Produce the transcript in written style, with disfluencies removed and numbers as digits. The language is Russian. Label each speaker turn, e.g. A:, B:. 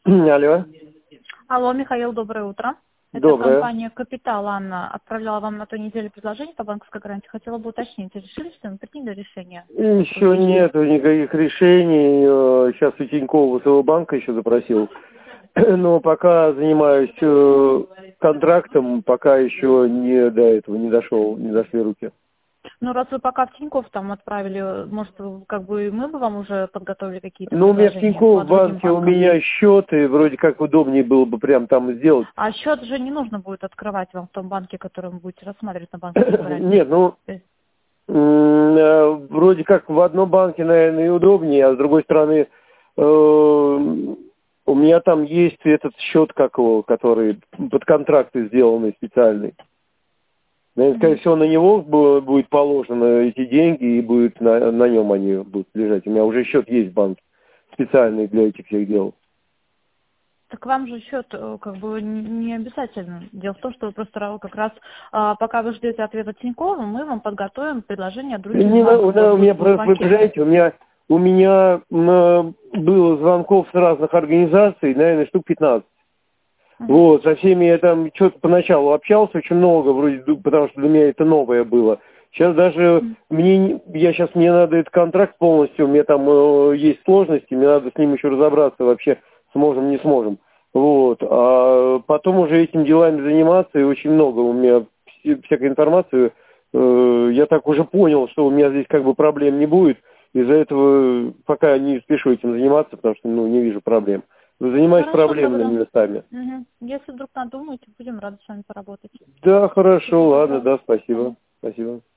A: Алло.
B: Алло, Михаил, доброе утро. Это
A: Доброе.
B: компания «Капитал». Анна отправляла вам на той неделе предложение по банковской гарантии. Хотела бы уточнить, решили, что мы приняли решение?
A: Еще нету никаких решений. Сейчас у Тинькова своего банка еще запросил. Но пока занимаюсь контрактом, пока еще не до этого не дошел, не дошли руки.
B: Ну, раз вы пока в Тинькофф там отправили, может, как бы мы бы вам уже подготовили какие-то
A: Ну, у меня в
B: предложения
A: Тинькофф
B: по другим
A: банке у
B: банкам?
A: меня счет, и вроде как удобнее было бы прям там сделать.
B: А счет же не нужно будет открывать вам в том банке, который вы будете рассматривать на банковской гарантии.
A: Нет, ну, вроде как в одном банке, наверное, и удобнее, а с другой стороны, у меня там есть этот счет, как его, который под контракты сделанный специальный. Наверное, скорее всего, на него будет положено эти деньги, и будет на нем они будут лежать. У меня уже счет есть в банке, специальный для этих всех дел.
B: Так вам же счет как бы не обязательно. Дело в том, что вы просто как раз пока вы ждете ответа Тинькова, мы вам подготовим предложение от других банков.
A: У меня просто, вы понимаете, у меня было звонков с разных организаций, наверное, штук 15. Вот, со всеми я там что-то поначалу общался, очень много, вроде, потому что для меня это новое было. Сейчас даже мне надо этот контракт полностью, у меня там есть сложности, мне надо с ним еще разобраться вообще, сможем, не сможем. Вот, а потом уже этим делами заниматься, и очень много у меня всякой информации, я так уже понял, что у меня здесь как бы проблем не будет, из-за этого пока не спешу этим заниматься, потому что, не вижу проблем. Занимаюсь проблемными местами.
B: Если вдруг надумаете, будем рады с вами поработать.
A: Да, хорошо, ладно, да, спасибо. Спасибо.